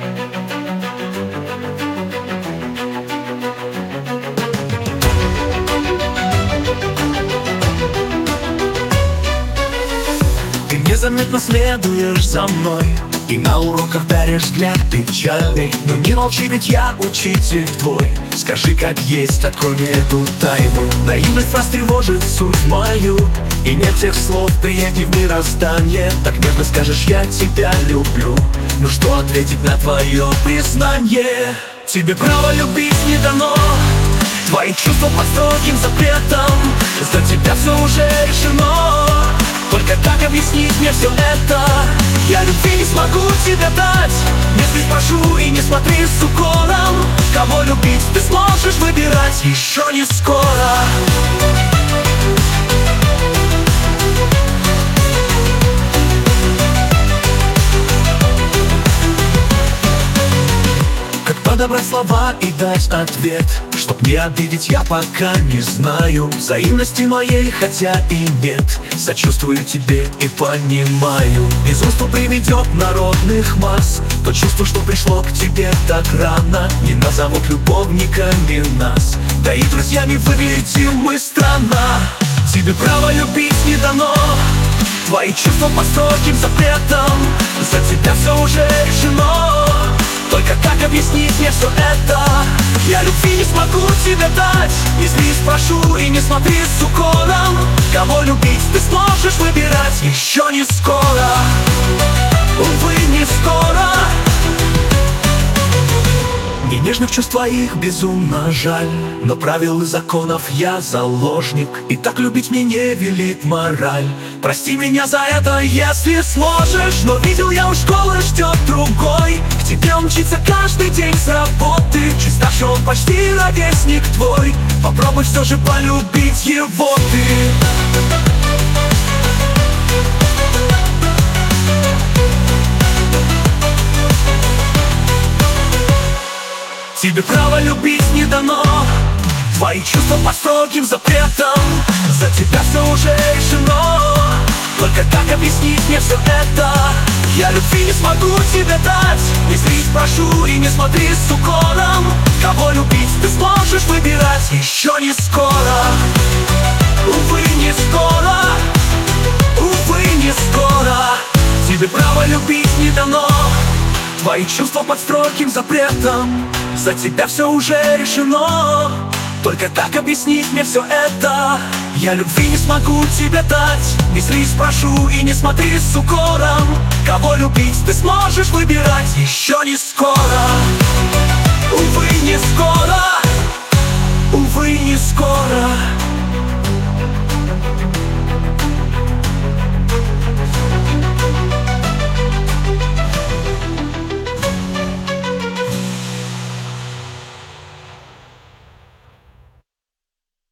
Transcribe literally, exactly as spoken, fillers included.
Ты незаметно следуешь за мной, и на уроках даришь взгляд печальный. Но не молчи, ведь я учитель твой. Скажи, как есть, открой мне эту тайну. Наивность вас тревожит суть мою, и нет тех слов, приедь в мироздание. Так нежно скажешь, я тебя люблю. Ну что ответить на твое признание? Тебе право любить не дано, твои чувства под строгим запретом. За тебя все уже решено, только как объяснить мне все это? Я любви не смогу тебе дать, если спрошу и не смотри с укором. Кого любить ты сможешь выбирать еще не скоро. Как подобрать слова и дать ответ, чтоб не обидеть, я пока не знаю взаимности моей, хотя и нет. Сочувствую тебе и понимаю, безумство приведет народных масс. То чувство, что пришло к тебе так рано, не назовут любовниками нас. Да и друзьями выглядим мы странно. Тебе право любить не дано, твои чувства под строгим запретом. За тебя все уже решено, только как объяснить мне все это? Я любви не смогу тебе дать, если спрошу и не смотри с укором. Кого любить ты сможешь выбирать еще не скоро. Увы, не скоро. Мне нежных чувств твоих безумно жаль, но правил и законов я заложник, и так любить мне не велит мораль. Прости меня за это, если сможешь, но видел я у школы ждет другой. К тебе он мчится каждый день с работы, чуть старше он почти ровесник твой. Попробуй все же полюбить его ты. Тебе право любить не дано, твои чувства под строгим запретом. За тебя все уже решено, только как объяснить мне все это? Я любви не смогу тебе дать, если спрошу и не смотри с укором. Кого любить ты сможешь выбирать еще не скоро. Увы, не скоро. Увы, не скоро. Тебе право любить не дано, твои чувства под строгим запретом. За тебя все уже решено, только так объяснить мне все это? Я любви не смогу тебе дать, если спрошу и не смотри с укором. Кого любить ты сможешь выбирать еще не скоро.